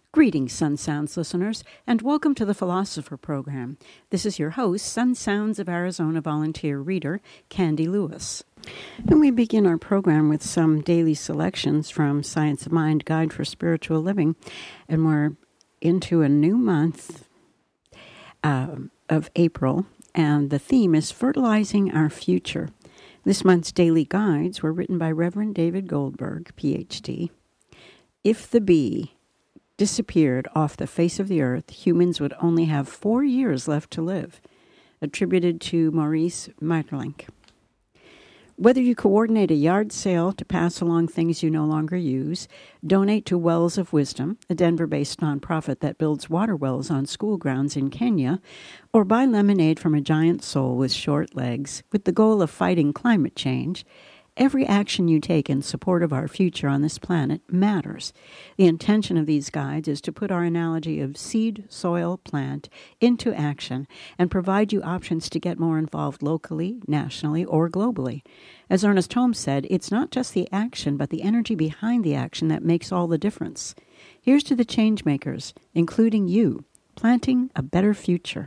Greetings, Sun Sounds listeners, and welcome to the Philosopher Program. This is your host, Sun Sounds of Arizona volunteer reader, Candy Lewis. And we begin our program with some daily selections from Science of Mind Guide for Spiritual Living, and we're into a new month of April, and the theme is Fertilizing Our Future. This month's daily guides were written by Reverend David Goldberg, Ph.D. If the bee disappeared off the face of the earth, humans would only have 4 years left to live, attributed to Maurice Maeterlinck. Whether you coordinate a yard sale to pass along things you no longer use, donate to Wells of Wisdom, a Denver-based nonprofit that builds water wells on school grounds in Kenya, or buy lemonade from a giant soul with short legs with the goal of fighting climate change, every action you take in support of our future on this planet matters. The intention of these guides is to put our analogy of seed, soil, plant into action and provide you options to get more involved locally, nationally, or globally. As Ernest Holmes said, it's not just the action, but the energy behind the action that makes all the difference. Here's to the change makers, including you, planting a better future.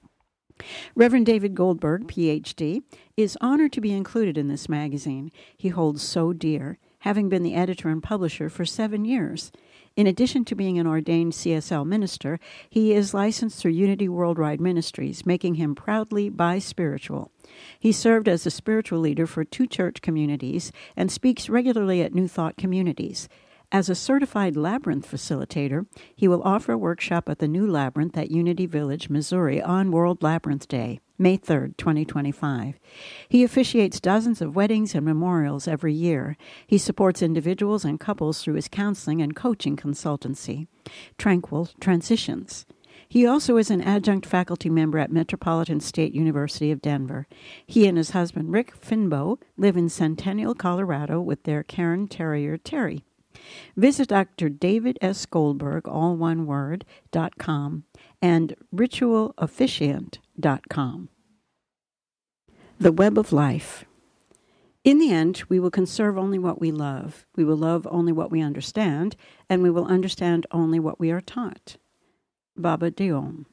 Reverend David Goldberg, Ph.D., is honored to be included in this magazine he holds so dear, having been the editor and publisher for 7 years. In addition to being an ordained CSL minister, he is licensed through Unity Worldwide Ministries, making him proudly bi-spiritual. He served as a spiritual leader for 2 church communities and speaks regularly at New Thought communities. As a certified Labyrinth facilitator, he will offer a workshop at the New Labyrinth at Unity Village, Missouri on World Labyrinth Day, May 3rd, 2025. He officiates dozens of weddings and memorials every year. He supports individuals and couples through his counseling and coaching consultancy, Tranquil Transitions. He also is an adjunct faculty member at Metropolitan State University of Denver. He and his husband, Rick Finbow, live in Centennial, Colorado with their Cairn Terrier, Terry. Visit Dr. David S. Goldberg, all one word, .com and ritualofficiant.com. The Web of Life. In the end, we will conserve only what we love. We will love only what we understand, and we will understand only what we are taught. Baba Dionne.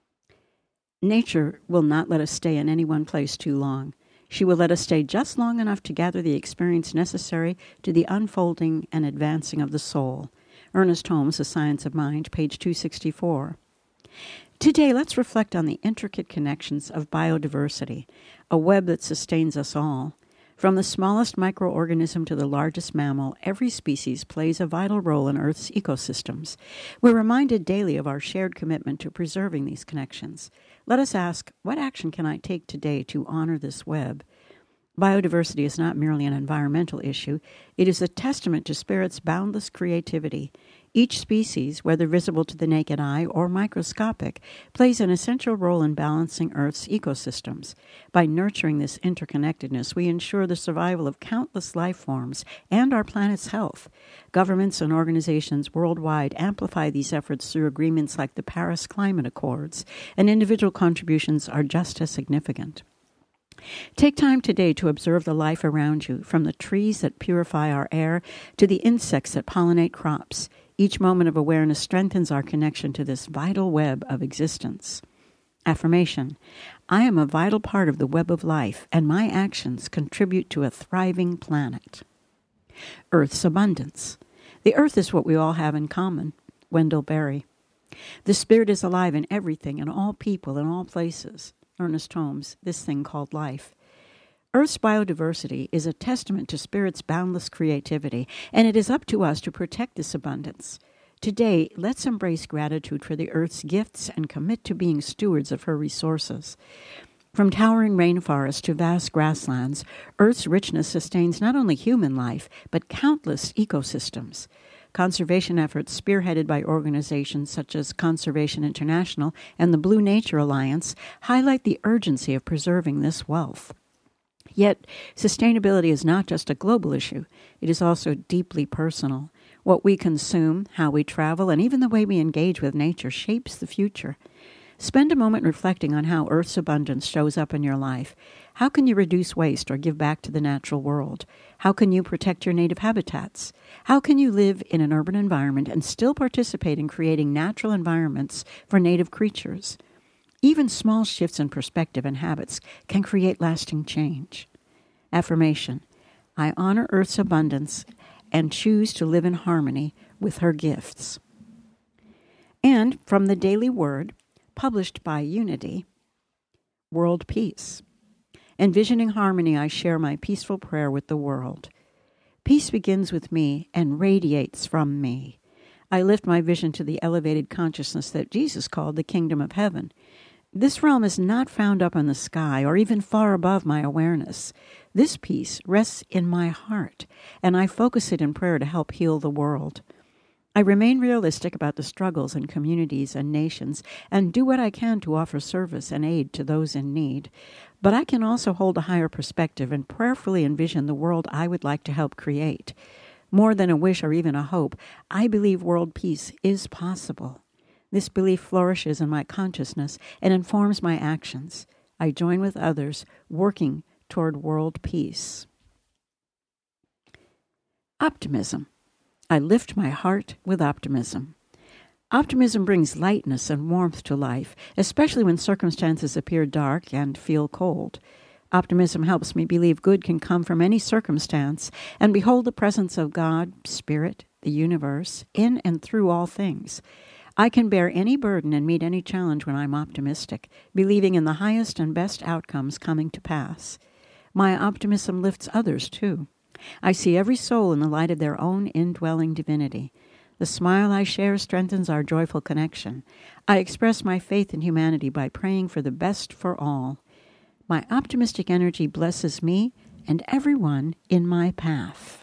Nature will not let us stay in any one place too long. She will let us stay just long enough to gather the experience necessary to the unfolding and advancing of the soul. Ernest Holmes, The Science of Mind, page 264. Today, let's reflect on the intricate connections of biodiversity, a web that sustains us all. From the smallest microorganism to the largest mammal, every species plays a vital role in Earth's ecosystems. We're reminded daily of our shared commitment to preserving these connections. Let us ask, what action can I take today to honor this web? Biodiversity is not merely an environmental issue. It is a testament to Spirit's boundless creativity. Each species, whether visible to the naked eye or microscopic, plays an essential role in balancing Earth's ecosystems. By nurturing this interconnectedness, we ensure the survival of countless life forms and our planet's health. Governments and organizations worldwide amplify these efforts through agreements like the Paris Climate Accords, and individual contributions are just as significant. Take time today to observe the life around you, from the trees that purify our air to the insects that pollinate crops. Each moment of awareness strengthens our connection to this vital web of existence. Affirmation: I am a vital part of the web of life, and my actions contribute to a thriving planet. Earth's abundance. The earth is what we all have in common. Wendell Berry. The Spirit is alive in everything, in all people, in all places. Ernest Holmes, This Thing Called Life. Earth's biodiversity is a testament to Spirit's boundless creativity, and it is up to us to protect this abundance. Today, let's embrace gratitude for the Earth's gifts and commit to being stewards of her resources. From towering rainforests to vast grasslands, Earth's richness sustains not only human life, but countless ecosystems. Conservation efforts spearheaded by organizations such as Conservation International and the Blue Nature Alliance highlight the urgency of preserving this wealth. Yet, sustainability is not just a global issue. It is also deeply personal. What we consume, how we travel, and even the way we engage with nature shapes the future. Spend a moment reflecting on how Earth's abundance shows up in your life. How can you reduce waste or give back to the natural world? How can you protect your native habitats? How can you live in an urban environment and still participate in creating natural environments for native creatures? Even small shifts in perspective and habits can create lasting change. Affirmation: I honor Earth's abundance and choose to live in harmony with her gifts. And from the Daily Word, published by Unity, World Peace. Envisioning harmony, I share my peaceful prayer with the world. Peace begins with me and radiates from me. I lift my vision to the elevated consciousness that Jesus called the kingdom of heaven. This realm is not found up in the sky or even far above my awareness. This peace rests in my heart, and I focus it in prayer to help heal the world. I remain realistic about the struggles in communities and nations and do what I can to offer service and aid to those in need. But I can also hold a higher perspective and prayerfully envision the world I would like to help create. More than a wish or even a hope, I believe world peace is possible. This belief flourishes in my consciousness and informs my actions. I join with others working toward world peace. Optimism. I lift my heart with optimism. Optimism brings lightness and warmth to life, especially when circumstances appear dark and feel cold. Optimism helps me believe good can come from any circumstance and behold the presence of God, Spirit, the universe, in and through all things. I can bear any burden and meet any challenge when I'm optimistic, believing in the highest and best outcomes coming to pass. My optimism lifts others, too. I see every soul in the light of their own indwelling divinity. The smile I share strengthens our joyful connection. I express my faith in humanity by praying for the best for all. My optimistic energy blesses me and everyone in my path.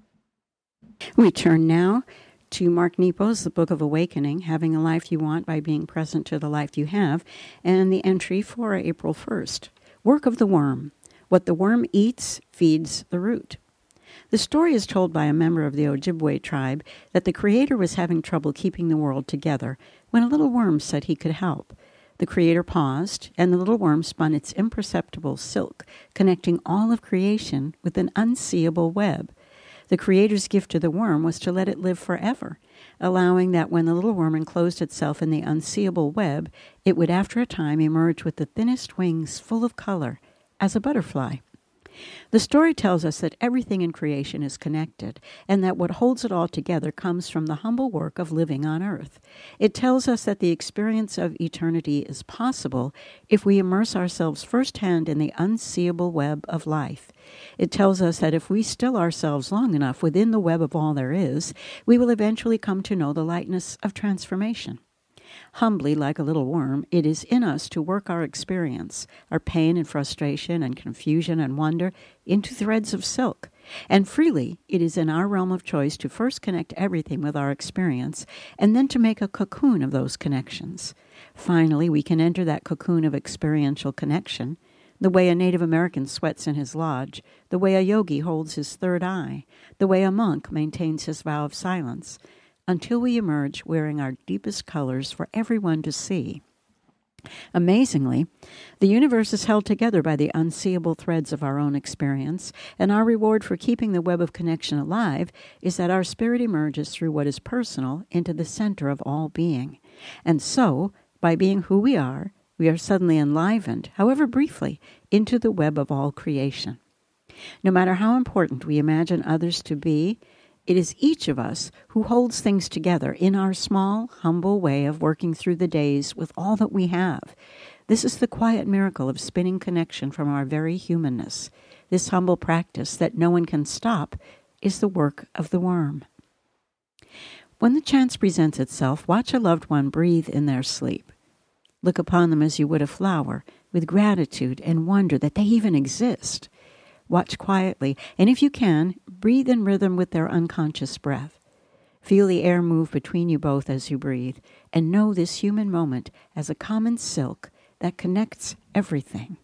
We turn now to Mark Nepo's The Book of Awakening, Having a Life You Want by Being Present to the Life You Have, and the entry for April 1st. Work of the Worm. What the worm eats feeds the root. The story is told by a member of the Ojibwe tribe that the Creator was having trouble keeping the world together when a little worm said he could help. The Creator paused, and the little worm spun its imperceptible silk, connecting all of creation with an unseeable web. The Creator's gift to the worm was to let it live forever, allowing that when the little worm enclosed itself in the unseeable web, it would after a time emerge with the thinnest wings full of color, as a butterfly. The story tells us that everything in creation is connected, and that what holds it all together comes from the humble work of living on earth. It tells us that the experience of eternity is possible if we immerse ourselves firsthand in the unseeable web of life. It tells us that if we still ourselves long enough within the web of all there is, we will eventually come to know the lightness of transformation. Humbly, like a little worm, it is in us to work our experience, our pain and frustration and confusion and wonder, into threads of silk. And freely, it is in our realm of choice to first connect everything with our experience, and then to make a cocoon of those connections. Finally, we can enter that cocoon of experiential connection, the way a Native American sweats in his lodge, the way a yogi holds his third eye, the way a monk maintains his vow of silence, until we emerge wearing our deepest colors for everyone to see. Amazingly, the universe is held together by the unseeable threads of our own experience, and our reward for keeping the web of connection alive is that our spirit emerges through what is personal into the center of all being. And so, by being who we are suddenly enlivened, however briefly, into the web of all creation. No matter how important we imagine others to be, it is each of us who holds things together in our small, humble way of working through the days with all that we have. This is the quiet miracle of spinning connection from our very humanness. This humble practice that no one can stop is the work of the worm. When the chance presents itself, watch a loved one breathe in their sleep. Look upon them as you would a flower, with gratitude and wonder that they even exist. Watch quietly, and if you can, breathe in rhythm with their unconscious breath. Feel the air move between you both as you breathe, and know this human moment as a common silk that connects everything.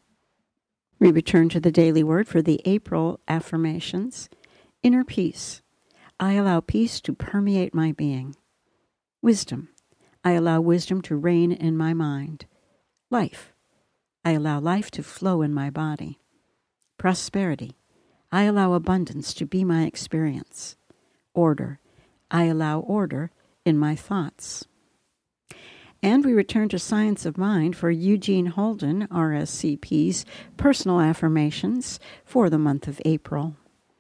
We return to the Daily Word for the April affirmations. Inner peace. I allow peace to permeate my being. Wisdom. I allow wisdom to reign in my mind. Life. I allow life to flow in my body. Prosperity. I allow abundance to be my experience. Order. I allow order in my thoughts. And we return to Science of Mind for Eugene Holden, RSCP's personal affirmations for the month of April.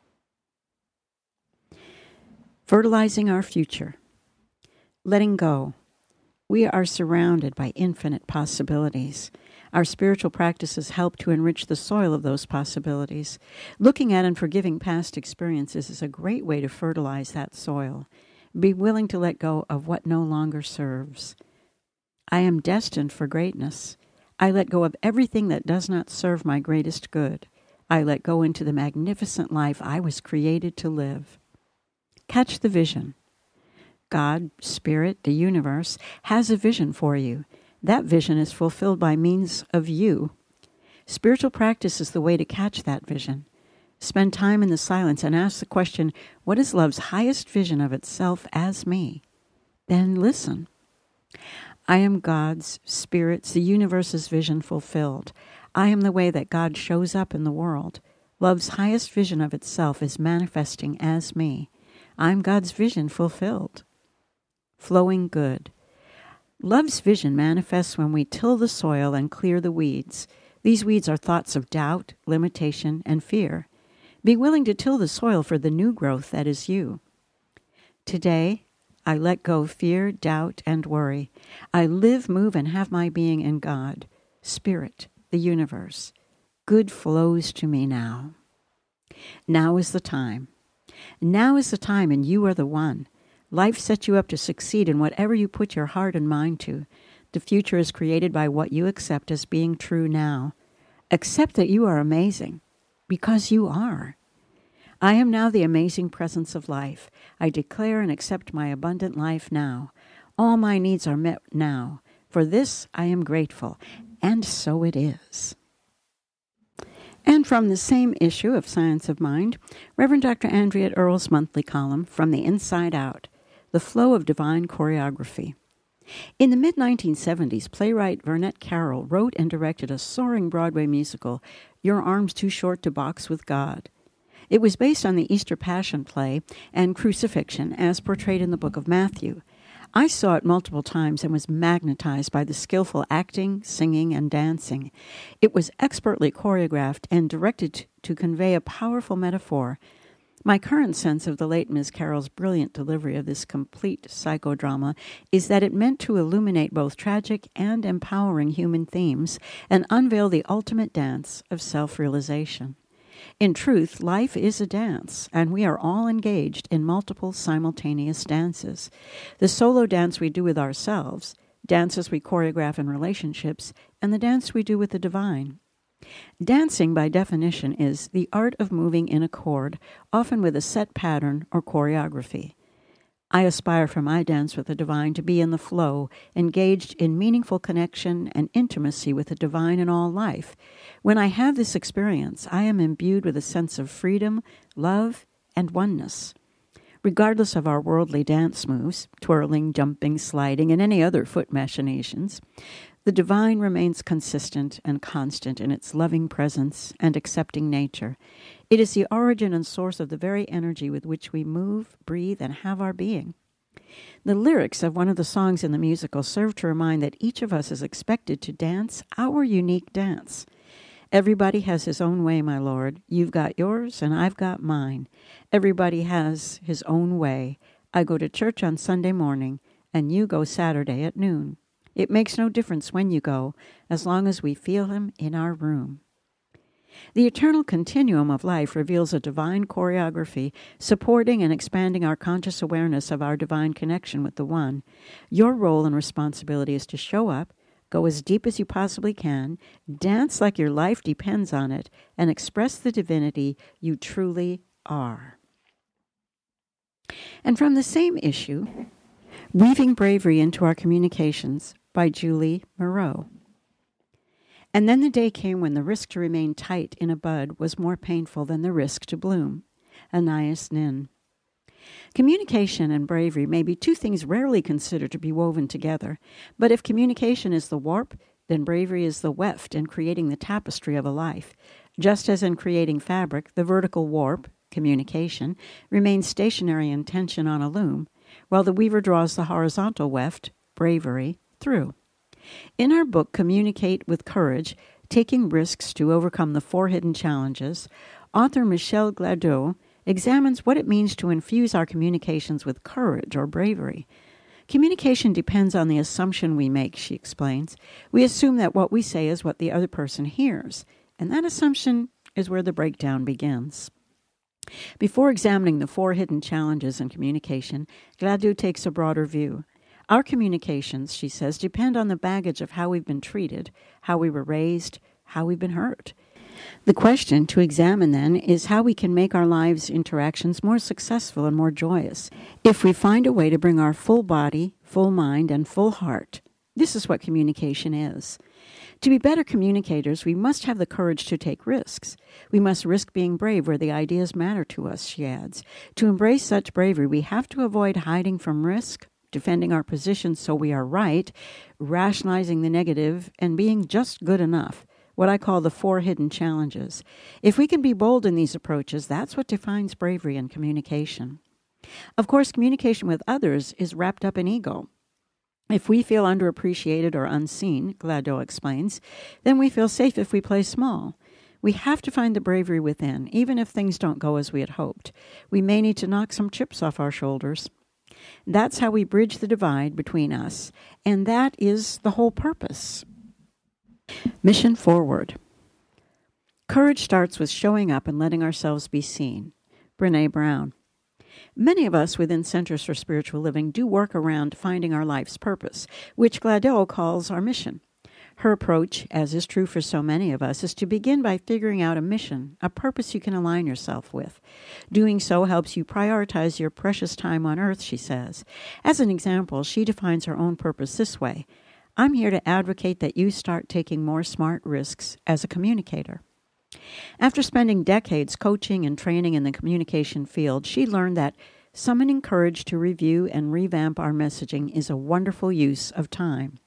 Fertilizing our future. Letting go. We are surrounded by infinite possibilities. Our spiritual practices help to enrich the soil of those possibilities. Looking at and forgiving past experiences is a great way to fertilize that soil. Be willing to let go of what no longer serves. I am destined for greatness. I let go of everything that does not serve my greatest good. I let go into the magnificent life I was created to live. Catch the vision. God, Spirit, the universe, has a vision for you. That vision is fulfilled by means of you. Spiritual practice is the way to catch that vision. Spend time in the silence and ask the question, what is love's highest vision of itself as me? Then listen. I am God's, Spirit's, the universe's vision fulfilled. I am the way that God shows up in the world. Love's highest vision of itself is manifesting as me. I'm God's vision fulfilled. Flowing good. Love's vision manifests when we till the soil and clear the weeds. These weeds are thoughts of doubt, limitation, and fear. Be willing to till the soil for the new growth that is you. Today, I let go fear, doubt, and worry. I live, move, and have my being in God, Spirit, the universe. Good flows to me now. Now is the time. Now is the time, and you are the one. Life sets you up to succeed in whatever you put your heart and mind to. The future is created by what you accept as being true now. Accept that you are amazing, because you are. I am now the amazing presence of life. I declare and accept my abundant life now. All my needs are met now. For this I am grateful, and so it is. And from the same issue of Science of Mind, Reverend Dr. Andrea Earle's monthly column, From the Inside Out, The Flow of Divine Choreography. In the mid-1970s, playwright Vernette Carroll wrote and directed a soaring Broadway musical, Your Arms Too Short to Box with God. It was based on the Easter Passion play and crucifixion as portrayed in the book of Matthew. I saw it multiple times and was magnetized by the skillful acting, singing, and dancing. It was expertly choreographed and directed to convey a powerful metaphor. My current sense of the late Ms. Carroll's brilliant delivery of this complete psychodrama is that it meant to illuminate both tragic and empowering human themes and unveil the ultimate dance of self-realization. In truth, life is a dance, and we are all engaged in multiple simultaneous dances. The solo dance we do with ourselves, dances we choreograph in relationships, and the dance we do with the divine. Dancing, by definition, is the art of moving in accord, often with a set pattern or choreography. I aspire for my dance with the divine to be in the flow, engaged in meaningful connection and intimacy with the divine in all life. When I have this experience, I am imbued with a sense of freedom, love, and oneness. Regardless of our worldly dance moves, twirling, jumping, sliding, and any other foot machinations, the divine remains consistent and constant in its loving presence and accepting nature. It is the origin and source of the very energy with which we move, breathe, and have our being. The lyrics of one of the songs in the musical serve to remind that each of us is expected to dance our unique dance. Everybody has his own way, my Lord. You've got yours, and I've got mine. Everybody has his own way. I go to church on Sunday morning, and you go Saturday at noon. It makes no difference when you go, as long as we feel him in our room. The eternal continuum of life reveals a divine choreography, supporting and expanding our conscious awareness of our divine connection with the One. Your role and responsibility is to show up, go as deep as you possibly can, dance like your life depends on it, and express the divinity you truly are. And from the same issue, Weaving Bravery into Our Communications by Julie Moreau. And then the day came when the risk to remain tight in a bud was more painful than the risk to bloom. Anais Nin. Communication and bravery may be two things rarely considered to be woven together, but if communication is the warp, then bravery is the weft in creating the tapestry of a life. Just as in creating fabric, the vertical warp, communication, remains stationary in tension on a loom, while the weaver draws the horizontal weft, bravery, through. In our book, Communicate with Courage, Taking Risks to Overcome the Four Hidden Challenges, author Michelle Gladue examines what it means to infuse our communications with courage or bravery. Communication depends on the assumption we make, she explains. We assume that what we say is what the other person hears, and that assumption is where the breakdown begins. Before examining the four hidden challenges in communication, Gladue takes a broader view. Our communications, she says, depend on the baggage of how we've been treated, how we were raised, how we've been hurt. The question to examine, then, is how we can make our lives' interactions more successful and more joyous. If we find a way to bring our full body, full mind, and full heart, this is what communication is. To be better communicators, we must have the courage to take risks. We must risk being brave where the ideas matter to us, she adds. To embrace such bravery, we have to avoid hiding from risk, defending our positions so we are right, rationalizing the negative, and being just good enough, what I call the four hidden challenges. If we can be bold in these approaches, that's what defines bravery in communication. Of course, communication with others is wrapped up in ego. If we feel underappreciated or unseen, Gladue explains, then we feel safe if we play small. We have to find the bravery within, even if things don't go as we had hoped. We may need to knock some chips off our shoulders. That's how we bridge the divide between us, and that is the whole purpose. Mission forward. Courage starts with showing up and letting ourselves be seen. Brené Brown. Many of us within Centers for Spiritual Living do work around finding our life's purpose, which Gladue calls our mission. Her approach, as is true for so many of us, is to begin by figuring out a mission, a purpose you can align yourself with. Doing so helps you prioritize your precious time on earth, she says. As an example, she defines her own purpose this way: I'm here to advocate that you start taking more smart risks as a communicator. After spending decades coaching and training in the communication field, she learned that summoning courage to review and revamp our messaging is a wonderful use of time.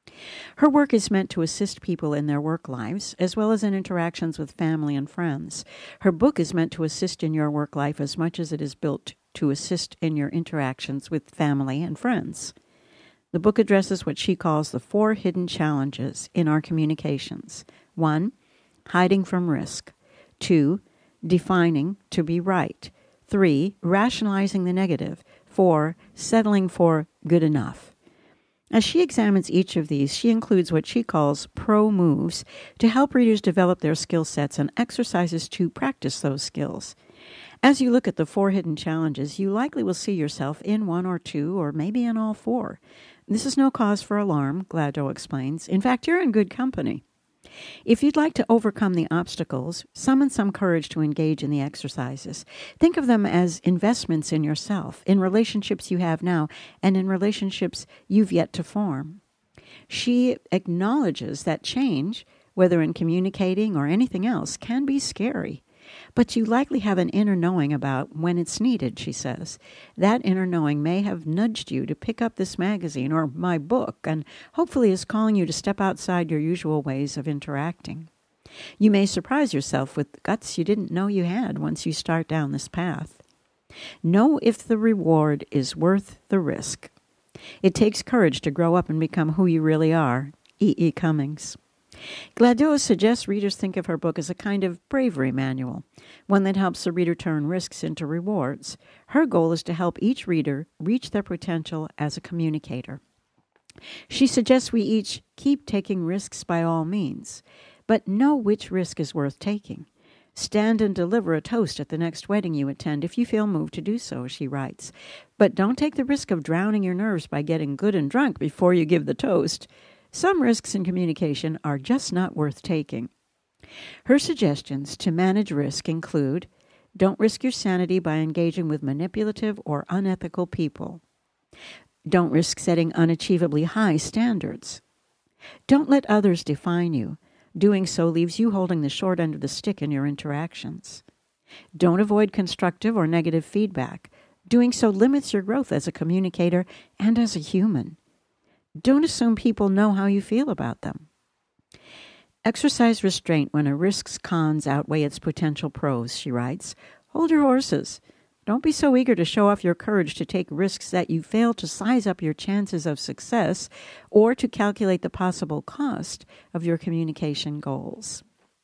Her work is meant to assist people in their work lives, as well as in interactions with family and friends. Her book is meant to assist in your work life as much as it is built to assist in your interactions with family and friends. The book addresses what she calls the four hidden challenges in our communications. 1, hiding from risk. 2, defining to be right. 3, rationalizing the negative. 4, settling for good enough. As she examines each of these, she includes what she calls pro moves to help readers develop their skill sets and exercises to practice those skills. As you look at the four hidden challenges, you likely will see yourself in one or two, or maybe in all four. This is no cause for alarm, Gladue explains. In fact, you're in good company. If you'd like to overcome the obstacles, summon some courage to engage in the exercises. Think of them as investments in yourself, in relationships you have now, and in relationships you've yet to form. She acknowledges that change, whether in communicating or anything else, can be scary. But you likely have an inner knowing about when it's needed, she says. That inner knowing may have nudged you to pick up this magazine or my book, and hopefully is calling you to step outside your usual ways of interacting. You may surprise yourself with guts you didn't know you had once you start down this path. Know if the reward is worth the risk. It takes courage to grow up and become who you really are. E.E. Cummings. Gladue suggests readers think of her book as a kind of bravery manual, one that helps the reader turn risks into rewards. Her goal is to help each reader reach their potential as a communicator. She suggests we each keep taking risks by all means, but know which risk is worth taking. Stand and deliver a toast at the next wedding you attend if you feel moved to do so, she writes. But don't take the risk of drowning your nerves by getting good and drunk before you give the toast. Some risks in communication are just not worth taking. Her suggestions to manage risk include: don't risk your sanity by engaging with manipulative or unethical people. Don't risk setting unachievably high standards. Don't let others define you. Doing so leaves you holding the short end of the stick in your interactions. Don't avoid constructive or negative feedback. Doing so limits your growth as a communicator and as a human. Don't assume people know how you feel about them. Exercise restraint when a risk's cons outweigh its potential pros, she writes. Hold your horses. Don't be so eager to show off your courage to take risks that you fail to size up your chances of success or to calculate the possible cost of your communication goals.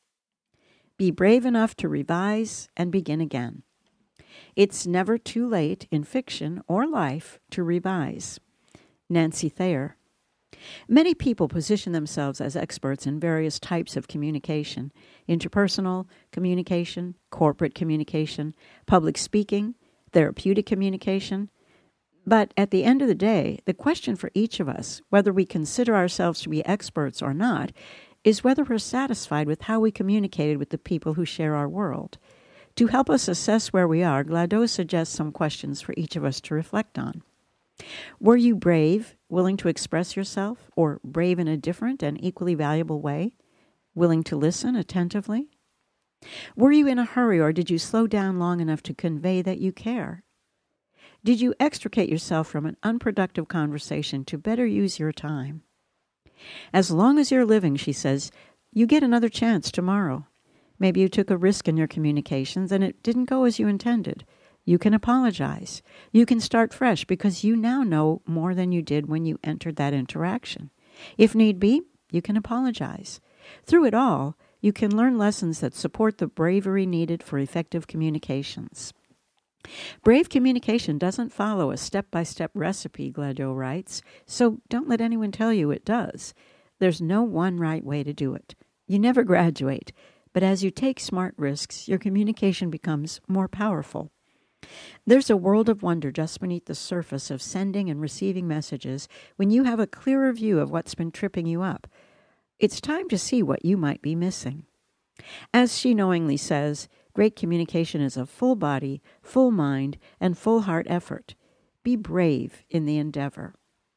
Be brave enough to revise and begin again. It's never too late in fiction or life to revise. Nancy Thayer. Many people position themselves as experts in various types of communication: interpersonal communication, corporate communication, public speaking, therapeutic communication. But at the end of the day, the question for each of us, whether we consider ourselves to be experts or not, is whether we're satisfied with how we communicated with the people who share our world. To help us assess where we are, GLADO suggests some questions for each of us to reflect on. Were you brave, willing to express yourself, or brave in a different and equally valuable way, willing to listen attentively? Were you in a hurry, or did you slow down long enough to convey that you care? Did you extricate yourself from an unproductive conversation to better use your time? As long as you're living, she says, you get another chance tomorrow. Maybe you took a risk in your communications and it didn't go as you intended. You can apologize. You can start fresh because you now know more than you did when you entered that interaction. If need be, you can apologize. Through it all, you can learn lessons that support the bravery needed for effective communications. Brave communication doesn't follow a step-by-step recipe, GLADO writes, so don't let anyone tell you it does. There's no one right way to do it. You never graduate, but as you take smart risks, your communication becomes more powerful. There's a world of wonder just beneath the surface of sending and receiving messages when you have a clearer view of what's been tripping you up. It's time to see what you might be missing. As she knowingly says, great communication is a full body, full mind, and full heart effort. Be brave in the endeavor.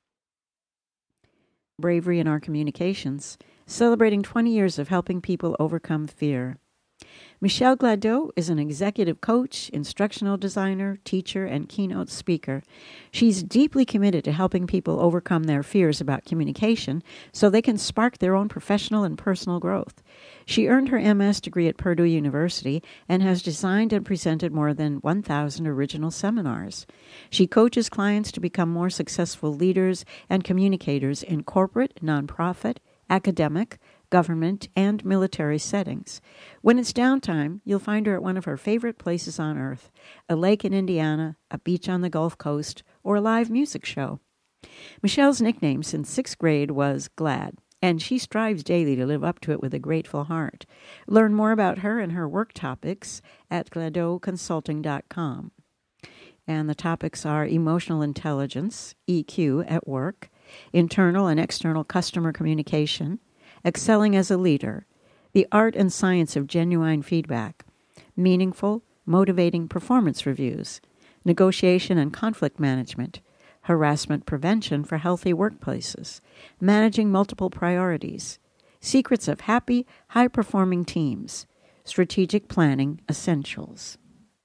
Bravery in our communications, celebrating 20 years of helping people overcome fear. Michelle GLADO is an executive coach, instructional designer, teacher, and keynote speaker. She's deeply committed to helping people overcome their fears about communication so they can spark their own professional and personal growth. She earned her MS degree at Purdue University and has designed and presented more than 1,000 original seminars. She coaches clients to become more successful leaders and communicators in corporate, nonprofit, academic, government, and military settings. When it's downtime, you'll find her at one of her favorite places on earth, a lake in Indiana, a beach on the Gulf Coast, or a live music show. Michelle's nickname since 6th grade was GLAD, and she strives daily to live up to it with a grateful heart. Learn more about her and her work topics at gladoconsulting.com. And the topics are emotional intelligence, EQ, at work, internal and external customer communication, excelling as a leader, the art and science of genuine feedback, meaningful, motivating performance reviews, negotiation and conflict management, harassment prevention for healthy workplaces, managing multiple priorities, secrets of happy, high-performing teams, strategic planning essentials.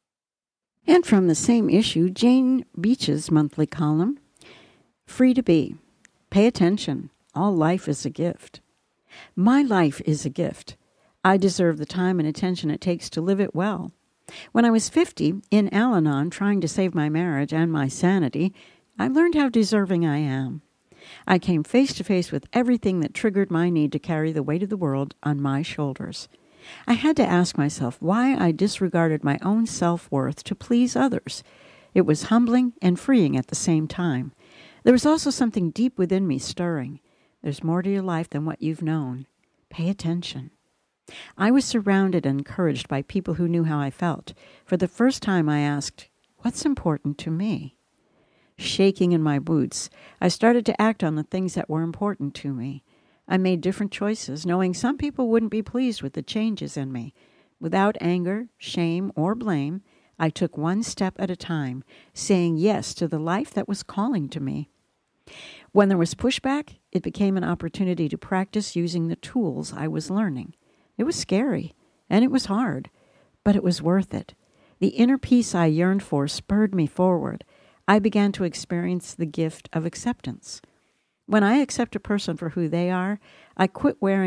And from the same issue, Jane Beach's monthly column, Free to Be. Pay attention. All life is a gift. My life is a gift. I deserve the time and attention it takes to live it well. When I was 50, in Al-Anon, trying to save my marriage and my sanity, I learned how deserving I am. I came face to face with everything that triggered my need to carry the weight of the world on my shoulders. I had to ask myself why I disregarded my own self-worth to please others. It was humbling and freeing at the same time. There was also something deep within me stirring. There's more to your life than what you've known. Pay attention. I was surrounded and encouraged by people who knew how I felt. For the first time I asked, what's important to me? Shaking in my boots, I started to act on the things that were important to me. I made different choices, knowing some people wouldn't be pleased with the changes in me. Without anger, shame, or blame, I took one step at a time, saying yes to the life that was calling to me. When there was pushback, it became an opportunity to practice using the tools I was learning. It was scary, and it was hard, but it was worth it. The inner peace I yearned for spurred me forward. I began to experience the gift of acceptance. When I accept a person for who they are, I quit wearing the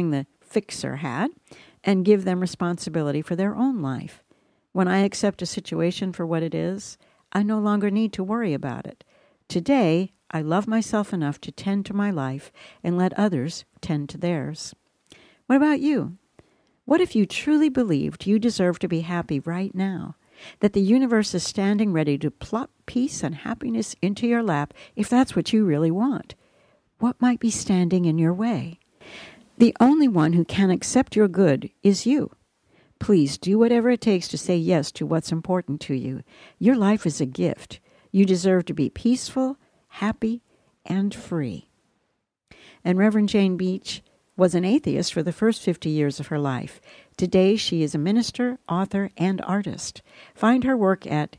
fixer had and give them responsibility for their own life. When I accept a situation for what it is, I no longer need to worry about it. Today, I love myself enough to tend to my life and let others tend to theirs. What about you? What if you truly believed you deserve to be happy right now? That the universe is standing ready to plop peace and happiness into your lap if that's what you really want? What might be standing in your way? The only one who can accept your good is you. Please do whatever it takes to say yes to what's important to you. Your life is a gift. You deserve to be peaceful, happy, and free. And Reverend Jane Beach was an atheist for the first 50 years of her life. Today, she is a minister, author, and artist. Find her work at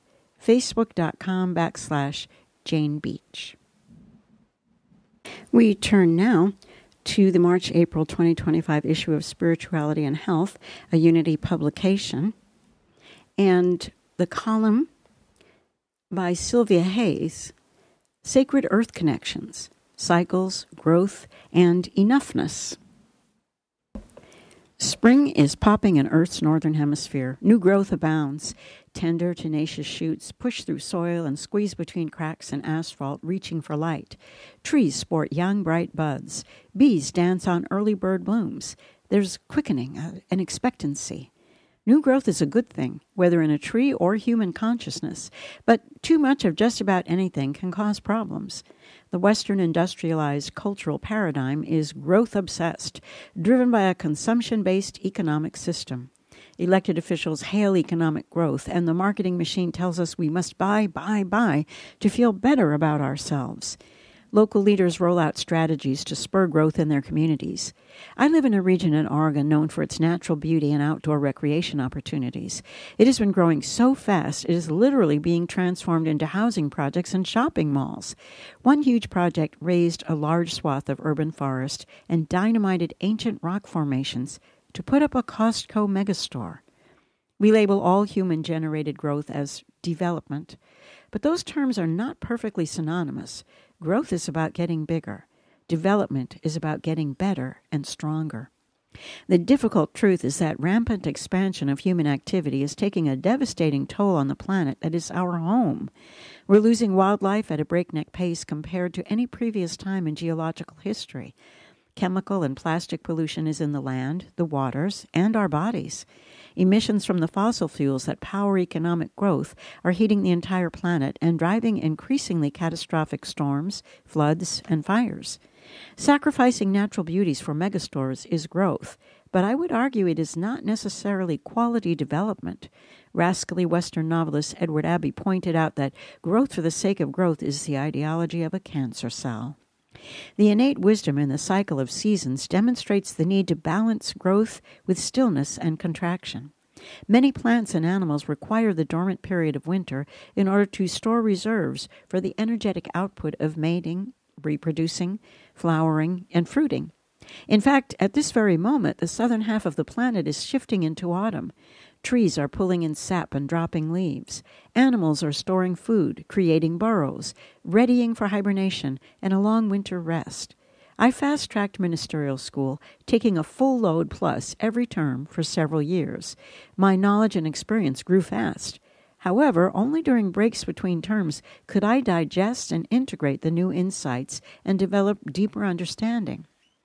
facebook.com/Jane Beach. We turn now to the March-April 2025 issue of Spirituality and Health, a Unity publication, and the column by Sylvia Hayes, Sacred Earth Connections, Cycles, Growth, and Enoughness. Spring is popping in Earth's northern hemisphere. New growth abounds. Tender, tenacious shoots push through soil and squeeze between cracks and asphalt, reaching for light. Trees sport young, bright buds. Bees dance on early bird blooms. There's quickening, an expectancy. New growth is a good thing, whether in a tree or human consciousness, but too much of just about anything can cause problems. The Western industrialized cultural paradigm is growth-obsessed, driven by a consumption-based economic system. Elected officials hail economic growth, and the marketing machine tells us we must buy to feel better about ourselves. Local leaders roll out strategies to spur growth in their communities. I live in a region in Oregon known for its natural beauty and outdoor recreation opportunities. It has been growing so fast, it is literally being transformed into housing projects and shopping malls. One huge project razed a large swath of urban forest and dynamited ancient rock formations to put up a Costco megastore. We label all human-generated growth as development, but those terms are not perfectly synonymous. Growth is about getting bigger. Development is about getting better and stronger. The difficult truth is that rampant expansion of human activity is taking a devastating toll on the planet that is our home. We're losing wildlife at a breakneck pace compared to any previous time in geological history. Chemical and plastic pollution is in the land, the waters, and our bodies. Emissions from the fossil fuels that power economic growth are heating the entire planet and driving increasingly catastrophic storms, floods, and fires. Sacrificing natural beauties for megastores is growth, but I would argue it is not necessarily quality development. Rascally Western novelist Edward Abbey pointed out that growth for the sake of growth is the ideology of a cancer cell. The innate wisdom in the cycle of seasons demonstrates the need to balance growth with stillness and contraction. Many plants and animals require the dormant period of winter in order to store reserves for the energetic output of mating, reproducing, flowering, and fruiting. In fact, at this very moment, the southern half of the planet is shifting into autumn. Trees are pulling in sap and dropping leaves. Animals are storing food, creating burrows, readying for hibernation and a long winter rest. I fast-tracked ministerial school, taking a full load plus every term for several years. My knowledge and experience grew fast. However, only during breaks between terms could I digest and integrate the new insights and develop deeper understanding.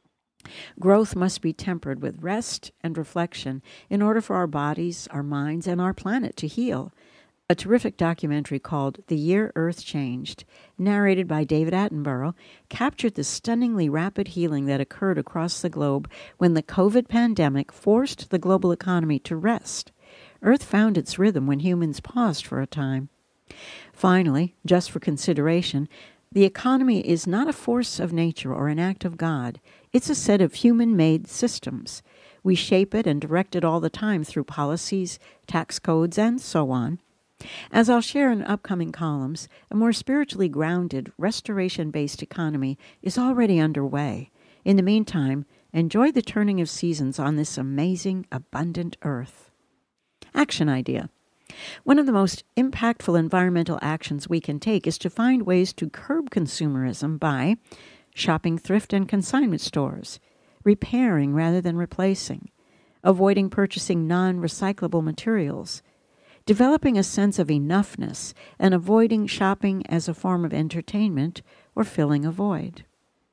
Growth must be tempered with rest and reflection in order for our bodies, our minds, and our planet to heal. A terrific documentary called The Year Earth Changed, narrated by David Attenborough, captured the stunningly rapid healing that occurred across the globe when the COVID pandemic forced the global economy to rest. Earth found its rhythm when humans paused for a time. Finally, just for consideration, the economy is not a force of nature or an act of God. It's a set of human-made systems. We shape it and direct it all the time through policies, tax codes, and so on. As I'll share in upcoming columns, a more spiritually grounded, restoration-based economy is already underway. In the meantime, enjoy the turning of seasons on this amazing, abundant earth. Action idea. One of the most impactful environmental actions we can take is to find ways to curb consumerism by shopping thrift and consignment stores, repairing rather than replacing, avoiding purchasing non-recyclable materials, developing a sense of enoughness, and avoiding shopping as a form of entertainment or filling a void.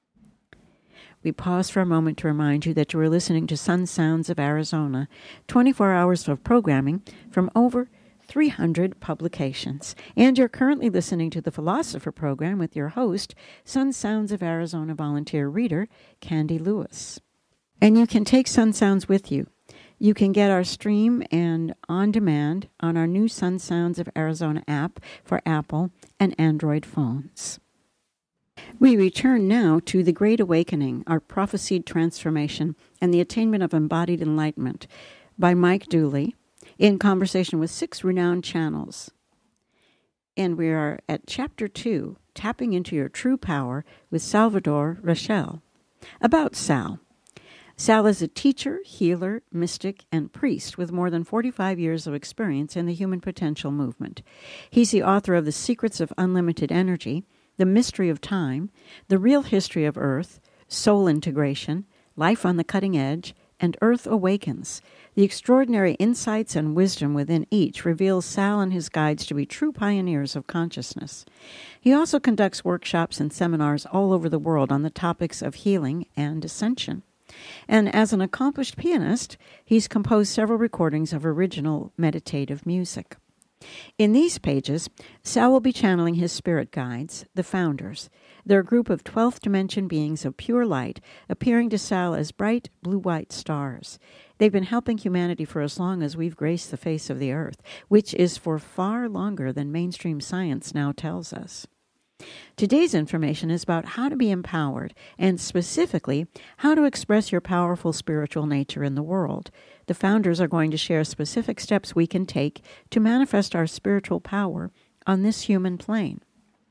We pause for a moment to remind you that you are listening to Sun Sounds of Arizona, 24 hours of programming from over 300 publications. And you're currently listening to the Philosopher Program with your host, Sun Sounds of Arizona volunteer reader, Candy Lewis. And you can take Sun Sounds with you. You can get our stream and on demand on our new Sun Sounds of Arizona app for Apple and Android phones. We return now to The Great Awakening, Our Prophesied Transformation, and the Attainment of Embodied Enlightenment by Mike Dooley, in conversation with 6 renowned channels. And we are at Chapter 2, Tapping into Your True Power, with Salvador Rachel. About Sal. Sal is a teacher, healer, mystic, and priest with more than 45 years of experience in the human potential movement. He's the author of The Secrets of Unlimited Energy, The Mystery of Time, The Real History of Earth, Soul Integration, Life on the Cutting Edge, and Earth Awakens. The extraordinary insights and wisdom within each reveals Sal and his guides to be true pioneers of consciousness. He also conducts workshops and seminars all over the world on the topics of healing and ascension. And as an accomplished pianist, he's composed several recordings of original meditative music. In these pages, Sal will be channeling his spirit guides, the Founders. They're a group of 12th dimension beings of pure light, appearing to Sal as bright blue-white stars. They've been helping humanity for as long as we've graced the face of the earth, which is for far longer than mainstream science now tells us. Today's information is about how to be empowered, and specifically, how to express your powerful spiritual nature in the world. The Founders are going to share specific steps we can take to manifest our spiritual power on this human plane.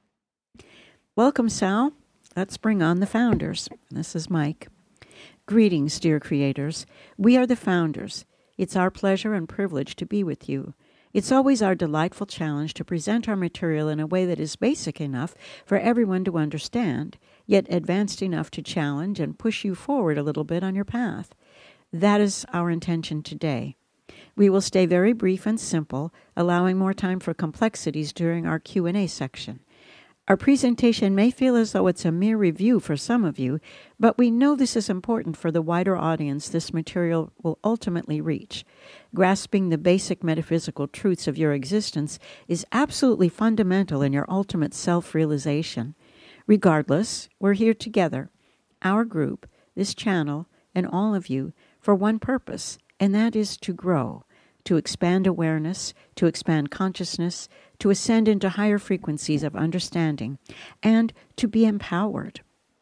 Welcome, Sal. Let's bring on the Founders. This is Mike. Greetings, dear creators. We are the Founders. It's our pleasure and privilege to be with you. It's always our delightful challenge to present our material in a way that is basic enough for everyone to understand, yet advanced enough to challenge and push you forward a little bit on your path. That is our intention today. We will stay very brief and simple, allowing more time for complexities during our Q&A section. Our presentation may feel as though it's a mere review for some of you, but we know this is important for the wider audience this material will ultimately reach. Grasping the basic metaphysical truths of your existence is absolutely fundamental in your ultimate self-realization. Regardless, we're here together, our group, this channel, and all of you, for one purpose, and that is to grow, to expand awareness, to expand consciousness, to ascend into higher frequencies of understanding, and to be empowered.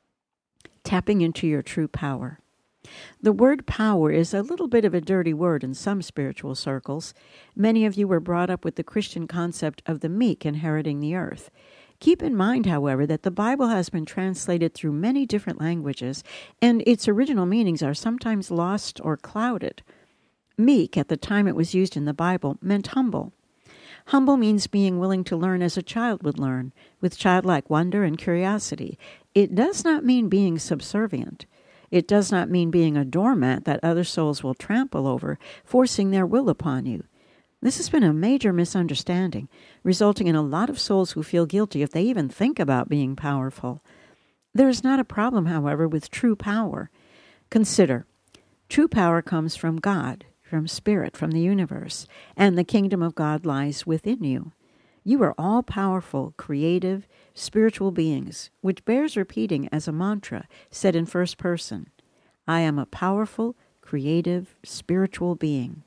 Tapping into your true power. The word power is a little bit of a dirty word in some spiritual circles. Many of you were brought up with the Christian concept of the meek inheriting the earth. Keep in mind, however, that the Bible has been translated through many different languages, and its original meanings are sometimes lost or clouded. Meek, at the time it was used in the Bible, meant humble. Humble means being willing to learn as a child would learn, with childlike wonder and curiosity. It does not mean being subservient. It does not mean being a doormat that other souls will trample over, forcing their will upon you. This has been a major misunderstanding, resulting in a lot of souls who feel guilty if they even think about being powerful. There is not a problem, however, with true power. Consider, true power comes from God, from Spirit, from the universe, and the kingdom of God lies within you. You are all-powerful, creative, spiritual beings, which bears repeating as a mantra said in first person. I am a powerful, creative, spiritual being.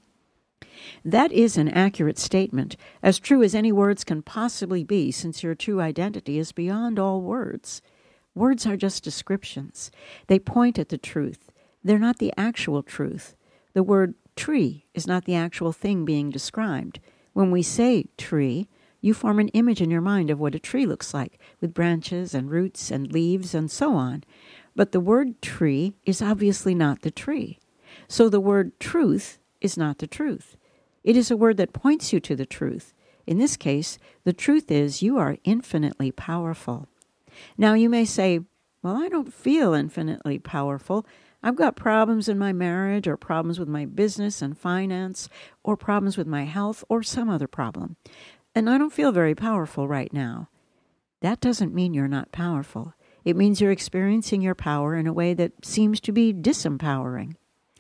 That is an accurate statement, as true as any words can possibly be, since your true identity is beyond all words. Words are just descriptions. They point at the truth. They're not the actual truth. The word tree is not the actual thing being described. When we say tree, you form an image in your mind of what a tree looks like, with branches and roots and leaves and so on. But the word tree is obviously not the tree. So the word truth is not the truth. It is a word that points you to the truth. In this case, the truth is you are infinitely powerful. Now you may say, Well, I don't feel infinitely powerful. I've got problems in my marriage, or problems with my business and finance, or problems with my health, or some other problem. And I don't feel very powerful right now. That doesn't mean you're not powerful. It means you're experiencing your power in a way that seems to be disempowering.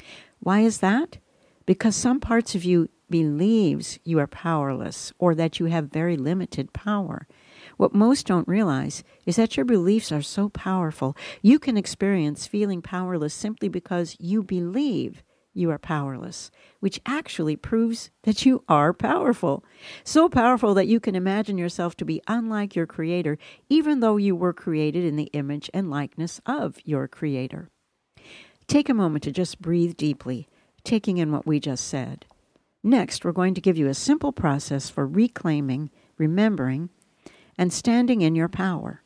Why is that? Because some parts of you believes you are powerless, or that you have very limited power. What most don't realize is that your beliefs are so powerful, you can experience feeling powerless simply because you believe you are powerless, which actually proves that you are powerful. So powerful that you can imagine yourself to be unlike your Creator, even though you were created in the image and likeness of your Creator. Take a moment to just breathe deeply, taking in what we just said. Next, we're going to give you a simple process for reclaiming, remembering, and standing in your power.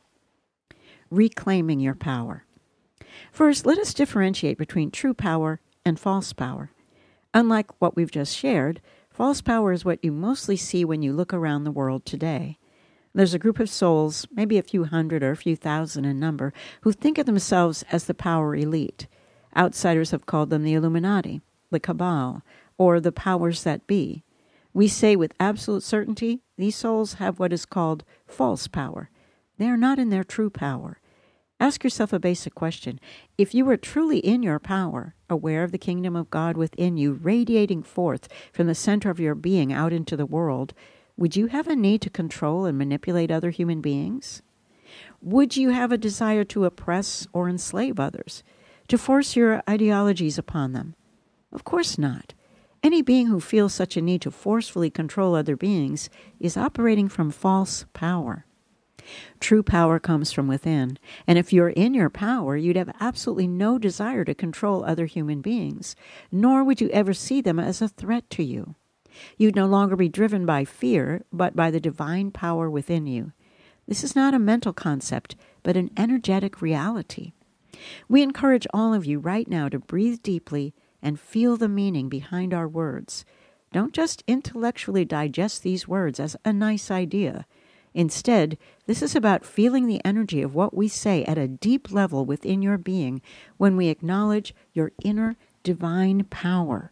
Reclaiming your power. First, let us differentiate between true power and false power. Unlike what we've just shared, false power is what you mostly see when you look around the world today. There's a group of souls, maybe a few hundred or a few thousand in number, who think of themselves as the power elite. Outsiders have called them the Illuminati, the Cabal, or the powers that be. We say with absolute certainty, these souls have what is called false power. They are not in their true power. Ask yourself a basic question. If you were truly in your power, aware of the kingdom of God within you, radiating forth from the center of your being out into the world, would you have a need to control and manipulate other human beings? Would you have a desire to oppress or enslave others, to force your ideologies upon them? Of course not. Any being who feels such a need to forcefully control other beings is operating from false power. True power comes from within, and if you're in your power, you'd have absolutely no desire to control other human beings, nor would you ever see them as a threat to you. You'd no longer be driven by fear, but by the divine power within you. This is not a mental concept, but an energetic reality. We encourage all of you right now to breathe deeply and feel the meaning behind our words. Don't just intellectually digest these words as a nice idea. Instead, this is about feeling the energy of what we say at a deep level within your being when we acknowledge your inner divine power.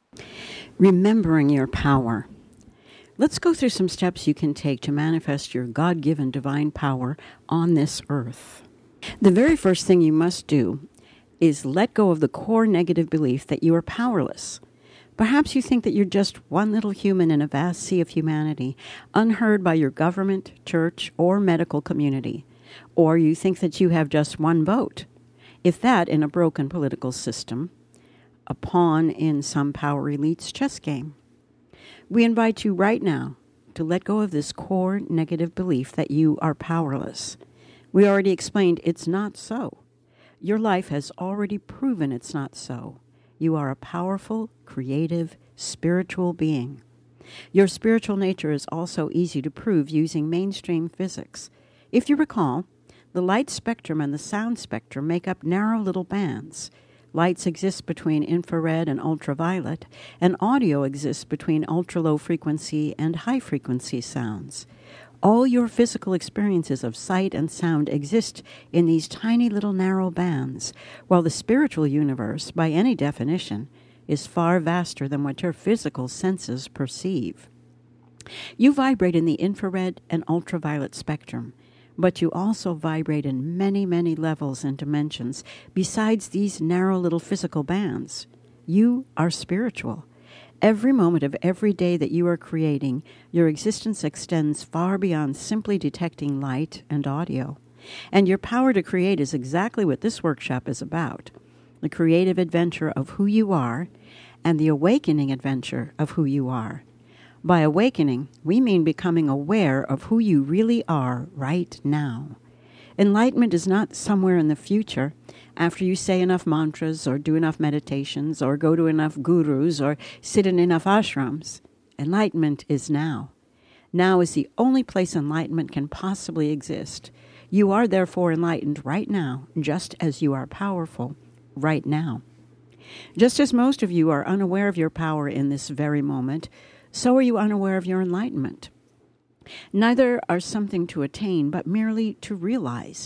Remembering your power. Let's go through some steps you can take to manifest your God-given divine power on this earth. The very first thing you must do is let go of the core negative belief that you are powerless. Perhaps you think that you're just one little human in a vast sea of humanity, unheard by your government, church, or medical community. Or you think that you have just one vote, if that in a broken political system, a pawn in some power elite's chess game. We invite you right now to let go of this core negative belief that you are powerless. We already explained it's not so. Your life has already proven it's not so. You are a powerful, creative, spiritual being. Your spiritual nature is also easy to prove using mainstream physics. If you recall, the light spectrum and the sound spectrum make up narrow little bands. Lights exist between infrared and ultraviolet, and audio exists between ultra-low frequency and high-frequency sounds. All your physical experiences of sight and sound exist in these tiny little narrow bands, while the spiritual universe, by any definition, is far vaster than what your physical senses perceive. You vibrate in the infrared and ultraviolet spectrum, but you also vibrate in many, many levels and dimensions besides these narrow little physical bands. You are spiritual. Every moment of every day that you are creating, your existence extends far beyond simply detecting light and audio. And your power to create is exactly what this workshop is about. The creative adventure of who you are and the awakening adventure of who you are. By awakening, we mean becoming aware of who you really are right now. Enlightenment is not somewhere in the future, after you say enough mantras or do enough meditations or go to enough gurus or sit in enough ashrams. Enlightenment is now. Now is the only place enlightenment can possibly exist. You are therefore enlightened right now, just as you are powerful right now. Just as most of you are unaware of your power in this very moment, so are you unaware of your enlightenment. Neither are something to attain, but merely to realize.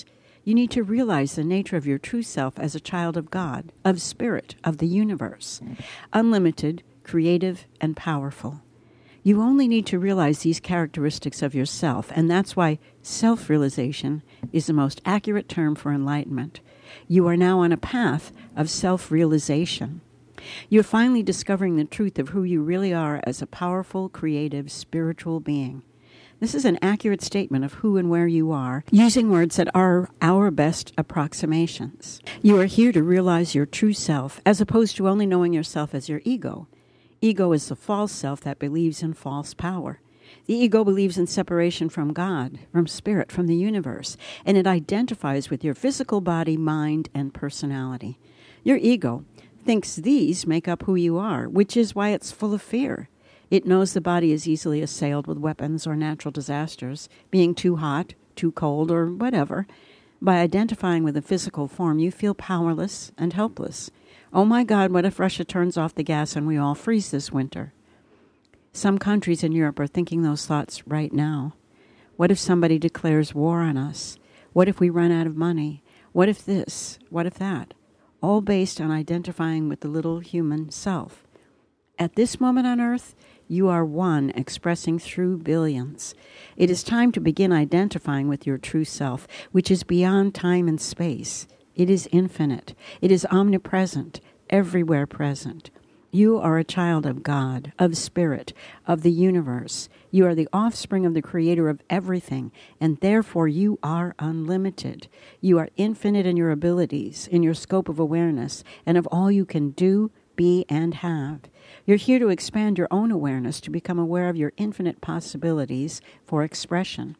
You need to realize the nature of your true self as a child of God, of spirit, of the universe, unlimited, creative, and powerful. You only need to realize these characteristics of yourself, and that's why self-realization is the most accurate term for enlightenment. You are now on a path of self-realization. You're finally discovering the truth of who you really are as a powerful, creative, spiritual being. This is an accurate statement of who and where you are, using words that are our best approximations. You are here to realize your true self, as opposed to only knowing yourself as your ego. Ego is the false self that believes in false power. The ego believes in separation from God, from spirit, from the universe, and it identifies with your physical body, mind, and personality. Your ego thinks these make up who you are, which is why it's full of fear. It knows the body is easily assailed with weapons or natural disasters, being too hot, too cold, or whatever. By identifying with a physical form, you feel powerless and helpless. Oh my God, what if Russia turns off the gas and we all freeze this winter? Some countries in Europe are thinking those thoughts right now. What if somebody declares war on us? What if we run out of money? What if this? What if that? All based on identifying with the little human self. At this moment on Earth, you are one expressing through billions. It is time to begin identifying with your true self, which is beyond time and space. It is infinite. It is omnipresent, everywhere present. You are a child of God, of spirit, of the universe. You are the offspring of the creator of everything, and therefore you are unlimited. You are infinite in your abilities, in your scope of awareness, and of all you can do, be, and have. You're here to expand your own awareness to become aware of your infinite possibilities for expression.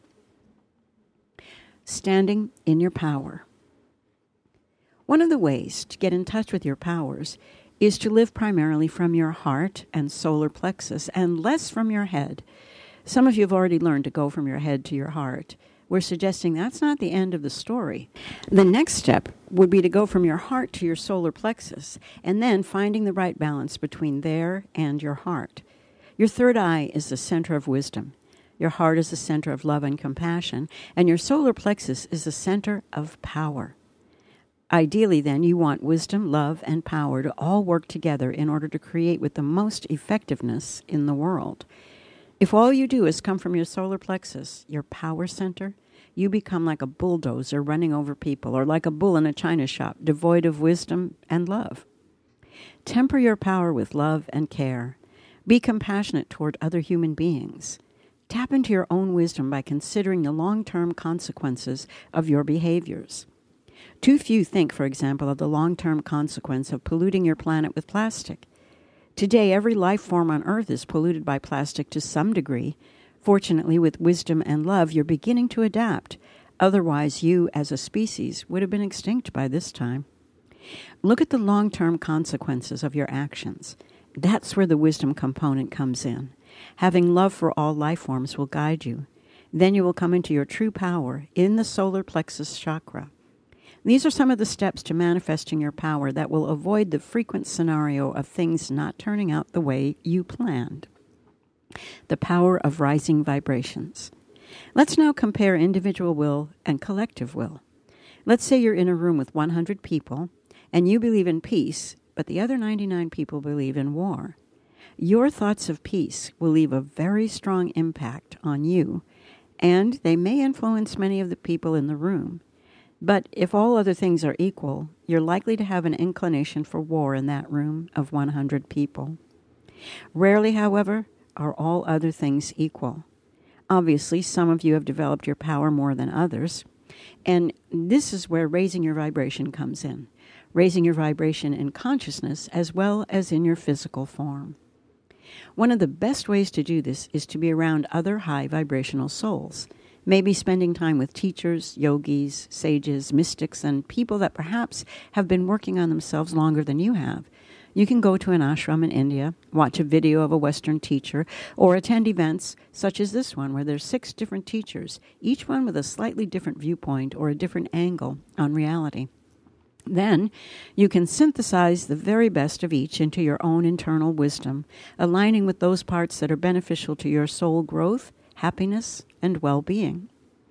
Standing in your power. One of the ways to get in touch with your powers is to live primarily from your heart and solar plexus and less from your head. Some of you have already learned to go from your head to your heart. We're suggesting that's not the end of the story. The next step would be to go from your heart to your solar plexus, and then finding the right balance between there and your heart. Your third eye is the center of wisdom. Your heart is the center of love and compassion, and your solar plexus is the center of power. Ideally, then, you want wisdom, love, and power to all work together in order to create with the most effectiveness in the world. If all you do is come from your solar plexus, your power center, you become like a bulldozer running over people, or like a bull in a china shop, devoid of wisdom and love. Temper your power with love and care. Be compassionate toward other human beings. Tap into your own wisdom by considering the long-term consequences of your behaviors. Too few think, for example, of the long-term consequence of polluting your planet with plastic. Today, every life form on Earth is polluted by plastic to some degree. Fortunately, with wisdom and love, you're beginning to adapt. Otherwise, you, as a species, would have been extinct by this time. Look at the long-term consequences of your actions. That's where the wisdom component comes in. Having love for all life forms will guide you. Then you will come into your true power in the solar plexus chakra. These are some of the steps to manifesting your power that will avoid the frequent scenario of things not turning out the way you planned. The power of rising vibrations. Let's now compare individual will and collective will. Let's say you're in a room with 100 people, and you believe in peace, but the other 99 people believe in war. Your thoughts of peace will leave a very strong impact on you, and they may influence many of the people in the room. But if all other things are equal, you're likely to have an inclination for war in that room of 100 people. Rarely, however, are all other things equal. Obviously, some of you have developed your power more than others, and this is where raising your vibration comes in. Raising your vibration in consciousness as well as in your physical form. One of the best ways to do this is to be around other high vibrational souls. Maybe spending time with teachers, yogis, sages, mystics, and people that perhaps have been working on themselves longer than you have. You can go to an ashram in India, watch a video of a Western teacher, or attend events such as this one where there's 6 different teachers, each one with a slightly different viewpoint or a different angle on reality. Then you can synthesize the very best of each into your own internal wisdom, aligning with those parts that are beneficial to your soul growth, happiness, and well-being.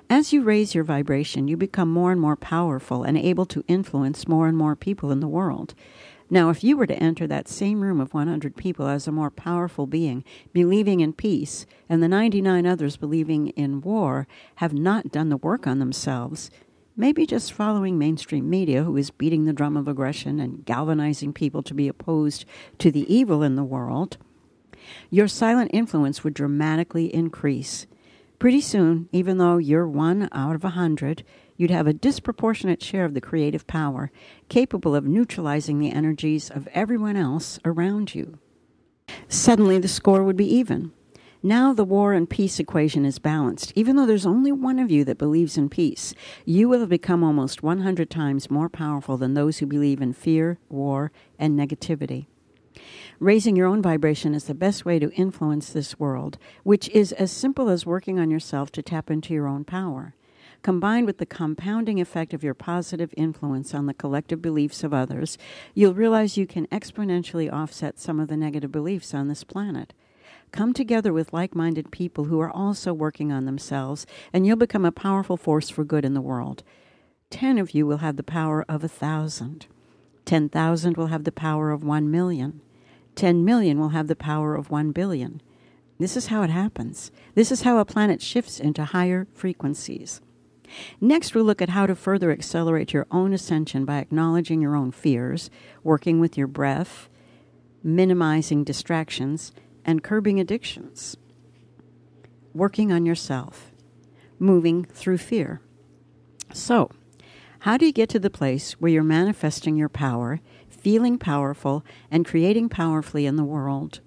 As you raise your vibration, you become more and more powerful and able to influence more and more people in the world. Now, if you were to enter that same room of 100 people as a more powerful being, believing in peace, and the 99 others believing in war have not done the work on themselves, maybe just following mainstream media, who is beating the drum of aggression and galvanizing people to be opposed to the evil in the world, your silent influence would dramatically increase. Pretty soon, even though you're 1 out of 100, you'd have a disproportionate share of the creative power, capable of neutralizing the energies of everyone else around you. Suddenly, the score would be even. Now the war and peace equation is balanced. Even though there's only one of you that believes in peace, you will have become almost 100 times more powerful than those who believe in fear, war, and negativity. Raising your own vibration is the best way to influence this world, which is as simple as working on yourself to tap into your own power. Combined with the compounding effect of your positive influence on the collective beliefs of others, you'll realize you can exponentially offset some of the negative beliefs on this planet. Come together with like-minded people who are also working on themselves, and you'll become a powerful force for good in the world. 10 of you will have the power of 1,000. 10,000 will have the power of 1 million. 10 million will have the power of 1 billion. This is how it happens. This is how a planet shifts into higher frequencies. Next, we'll look at how to further accelerate your own ascension by acknowledging your own fears, working with your breath, minimizing distractions, and curbing addictions. Working on yourself, moving through fear. So, how do you get to the place where you're manifesting your power, feeling powerful, and creating powerfully in the world?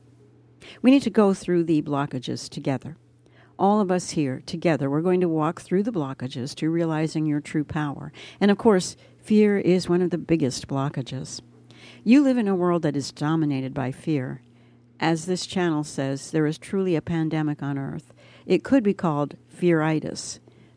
We need to go through the blockages together. All of us here together, we're going to walk through the blockages to realizing your true power. And of course, fear is one of the biggest blockages. You live in a world that is dominated by fear. As this channel says, there is truly a pandemic on Earth. It could be called fearitis.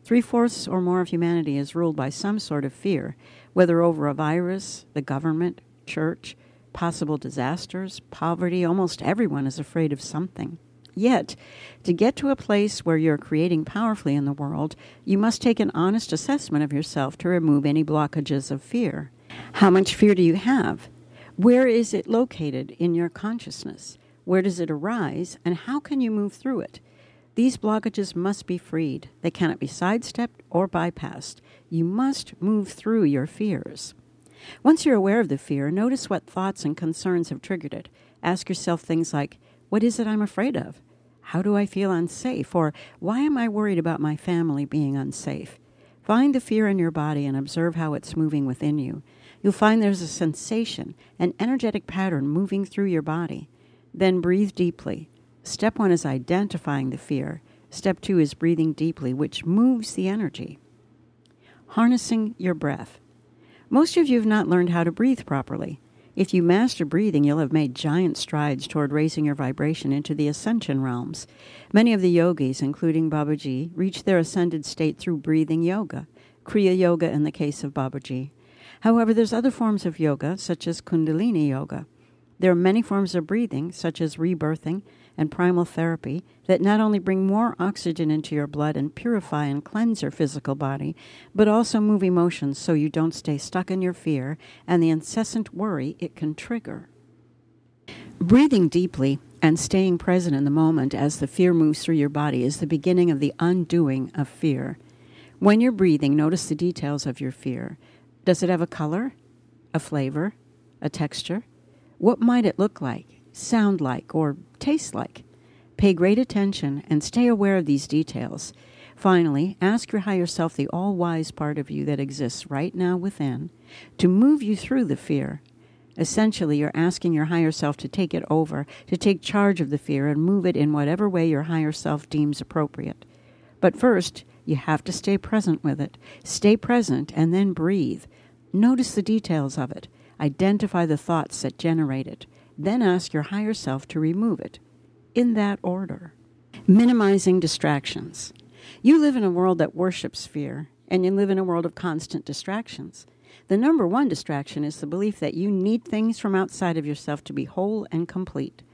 3/4 or more of humanity is ruled by some sort of fear, whether over a virus, the government, church, possible disasters, poverty. Almost everyone is afraid of something. Yet, to get to a place where you're creating powerfully in the world, you must take an honest assessment of yourself to remove any blockages of fear. How much fear do you have? Where is it located in your consciousness? Where does it arise, and how can you move through it? These blockages must be freed. They cannot be sidestepped or bypassed. You must move through your fears. Once you're aware of the fear, notice what thoughts and concerns have triggered it. Ask yourself things like, what is it I'm afraid of? How do I feel unsafe? Or why am I worried about my family being unsafe? Find the fear in your body and observe how it's moving within you. You'll find there's a sensation, an energetic pattern moving through your body. Then breathe deeply. Step 1 is identifying the fear. Step 2 is breathing deeply, which moves the energy. Harnessing your breath. Most of you have not learned how to breathe properly. If you master breathing, you'll have made giant strides toward raising your vibration into the ascension realms. Many of the yogis, including Babaji, reach their ascended state through breathing yoga, Kriya Yoga in the case of Babaji. However, there's other forms of yoga, such as Kundalini Yoga. There are many forms of breathing, such as rebirthing and primal therapy, that not only bring more oxygen into your blood and purify and cleanse your physical body, but also move emotions so you don't stay stuck in your fear and the incessant worry it can trigger. Breathing deeply and staying present in the moment as the fear moves through your body is the beginning of the undoing of fear. When you're breathing, notice the details of your fear. Does it have a color, a flavor, a texture? What might it look like, sound like, or taste like? Pay great attention and stay aware of these details. Finally, ask your higher self, the all-wise part of you that exists right now within, to move you through the fear. Essentially, you're asking your higher self to take it over, to take charge of the fear and move it in whatever way your higher self deems appropriate. But first, you have to stay present with it. Stay present and then breathe. Notice the details of it. Identify the thoughts that generate it. Then ask your higher self to remove it. In that order. Minimizing distractions. You live in a world that worships fear, and you live in a world of constant distractions. The number one distraction is the belief that you need things from outside of yourself to be whole and complete.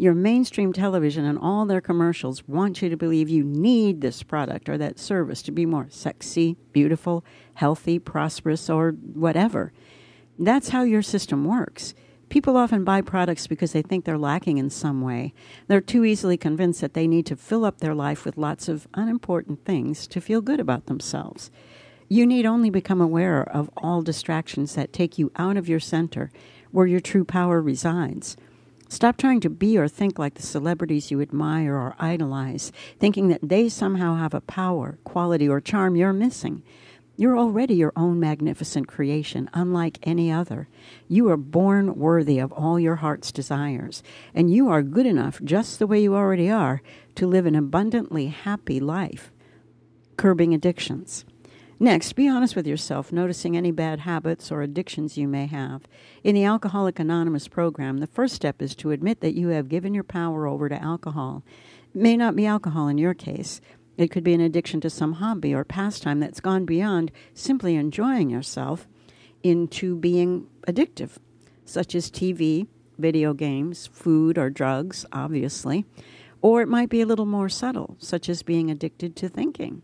Your mainstream television and all their commercials want you to believe you need this product or that service to be more sexy, beautiful, healthy, prosperous, or whatever. That's how your system works. People often buy products because they think they're lacking in some way. They're too easily convinced that they need to fill up their life with lots of unimportant things to feel good about themselves. You need only become aware of all distractions that take you out of your center, where your true power resides. Stop trying to be or think like the celebrities you admire or idolize, thinking that they somehow have a power, quality, or charm you're missing. You're already your own magnificent creation, unlike any other. You are born worthy of all your heart's desires, and you are good enough, just the way you already are, to live an abundantly happy life. Curbing addictions. Next, be honest with yourself, noticing any bad habits or addictions you may have. In the Alcoholic Anonymous program, the first step is to admit that you have given your power over to alcohol. It may not be alcohol in your case. It could be an addiction to some hobby or pastime that's gone beyond simply enjoying yourself into being addictive, such as TV, video games, food, or drugs, obviously. Or it might be a little more subtle, such as being addicted to thinking.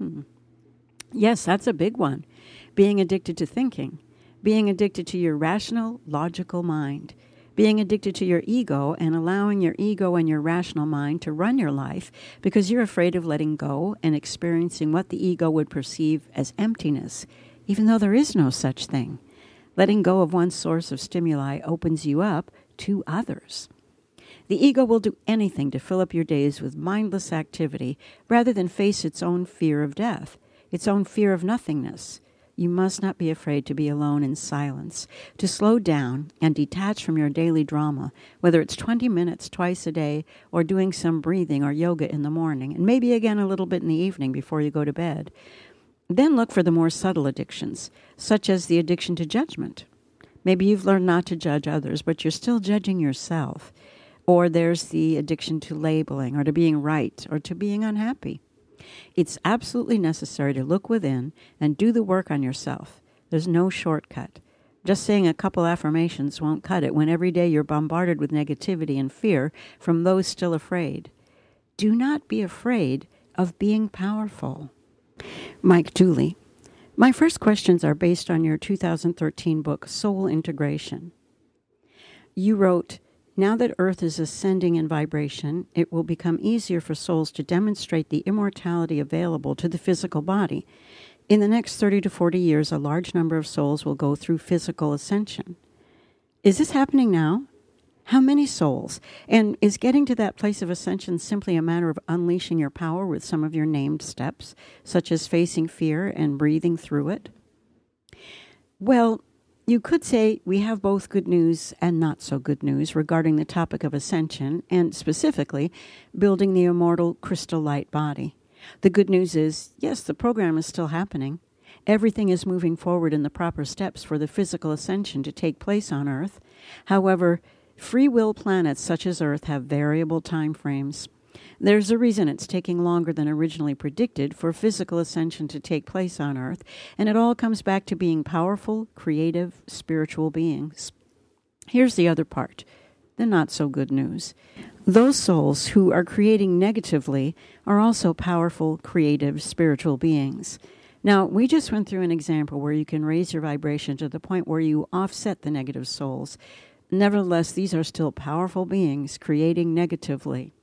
Yes, that's a big one. Being addicted to thinking. Being addicted to your rational, logical mind. Being addicted to your ego and allowing your ego and your rational mind to run your life because you're afraid of letting go and experiencing what the ego would perceive as emptiness, even though there is no such thing. Letting go of one source of stimuli opens you up to others. The ego will do anything to fill up your days with mindless activity rather than face its own fear of death, its own fear of nothingness. You must not be afraid to be alone in silence, to slow down and detach from your daily drama, whether it's 20 minutes twice a day or doing some breathing or yoga in the morning, and maybe again a little bit in the evening before you go to bed. Then look for the more subtle addictions, such as the addiction to judgment. Maybe you've learned not to judge others, but you're still judging yourself. Or there's the addiction to labeling or to being right or to being unhappy. It's absolutely necessary to look within and do the work on yourself. There's no shortcut. Just saying a couple affirmations won't cut it when every day you're bombarded with negativity and fear from those still afraid. Do not be afraid of being powerful. Mike Dooley. My first questions are based on your 2013 book, Soul Integration. You wrote, "Now that Earth is ascending in vibration, it will become easier for souls to demonstrate the immortality available to the physical body. In the next 30 to 40 years, a large number of souls will go through physical ascension." Is this happening now? How many souls? And is getting to that place of ascension simply a matter of unleashing your power with some of your named steps, such as facing fear and breathing through it? Well, you could say we have both good news and not so good news regarding the topic of ascension, and specifically, building the immortal crystal light body. The good news is, yes, the program is still happening. Everything is moving forward in the proper steps for the physical ascension to take place on Earth. However, free will planets such as Earth have variable time frames. There's a reason it's taking longer than originally predicted for physical ascension to take place on Earth, and it all comes back to being powerful, creative, spiritual beings. Here's the other part, the not-so-good news. Those souls who are creating negatively are also powerful, creative, spiritual beings. Now, we just went through an example where you can raise your vibration to the point where you offset the negative souls. Nevertheless, these are still powerful beings creating negatively.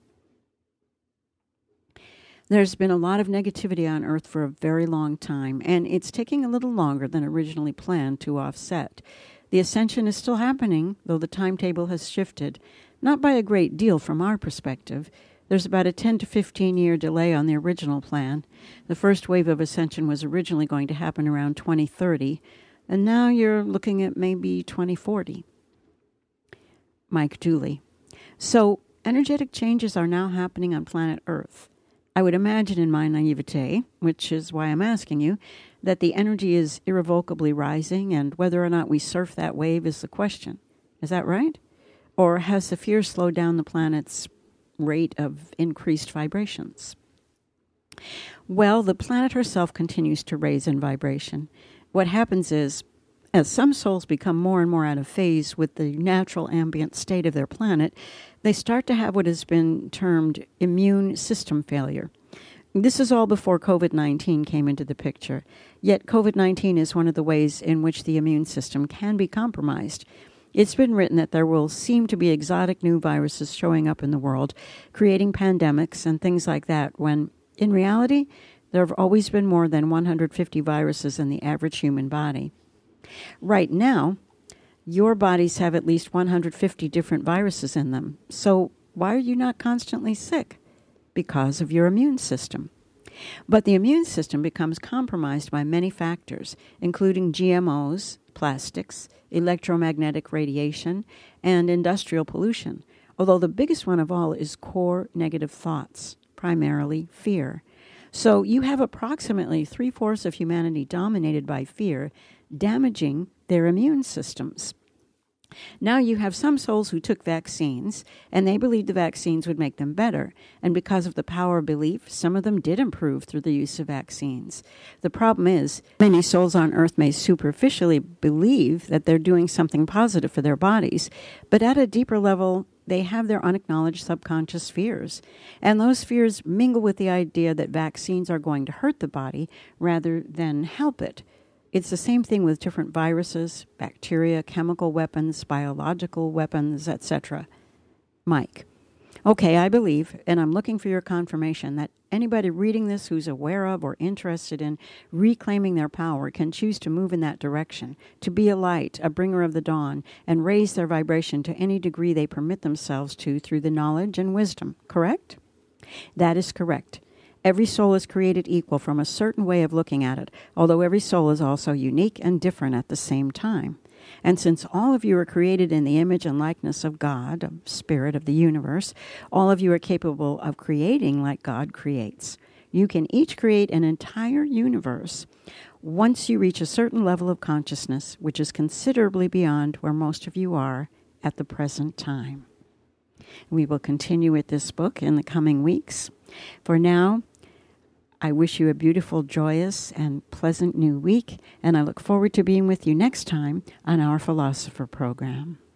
There's been a lot of negativity on Earth for a very long time, and it's taking a little longer than originally planned to offset. The ascension is still happening, though the timetable has shifted, not by a great deal from our perspective. There's about a 10 to 15-year delay on the original plan. The first wave of ascension was originally going to happen around 2030, and now you're looking at maybe 2040. Mike Dooley. So, energetic changes are now happening on planet Earth. I would imagine in my naivete, which is why I'm asking you, that the energy is irrevocably rising, and whether or not we surf that wave is the question. Is that right? Or has the fear slowed down the planet's rate of increased vibrations? Well, the planet herself continues to raise in vibration. What happens is, As some souls become more and more out of phase with the natural ambient state of their planet, they start to have what has been termed immune system failure. This is all before COVID-19 came into the picture. Yet COVID-19 is one of the ways in which the immune system can be compromised. It's been written that there will seem to be exotic new viruses showing up in the world, creating pandemics and things like that, when, in reality, there have always been more than 150 viruses in the average human body. Right now, your bodies have at least 150 different viruses in them. So why are you not constantly sick? Because of your immune system. But the immune system becomes compromised by many factors, including GMOs, plastics, electromagnetic radiation, and industrial pollution, although the biggest one of all is core negative thoughts, primarily fear. So you have approximately 3/4 of humanity dominated by fear, damaging their immune systems. Now you have some souls who took vaccines, and they believed the vaccines would make them better. And because of the power of belief, some of them did improve through the use of vaccines. The problem is, many souls on Earth may superficially believe that they're doing something positive for their bodies, but at a deeper level, they have their unacknowledged subconscious fears. And those fears mingle with the idea that vaccines are going to hurt the body rather than help it. It's the same thing with different viruses, bacteria, chemical weapons, biological weapons, etc. Mike. Okay, I believe, and I'm looking for your confirmation, that anybody reading this who's aware of or interested in reclaiming their power can choose to move in that direction, to be a light, a bringer of the dawn, and raise their vibration to any degree they permit themselves to through the knowledge and wisdom, correct? That is correct. Every soul is created equal from a certain way of looking at it, although every soul is also unique and different at the same time. And since all of you are created in the image and likeness of God, of Spirit of the universe, all of you are capable of creating like God creates. You can each create an entire universe once you reach a certain level of consciousness, which is considerably beyond where most of you are at the present time. We will continue with this book in the coming weeks. For now, I wish you a beautiful, joyous, and pleasant new week, and I look forward to being with you next time on our Philosopher program.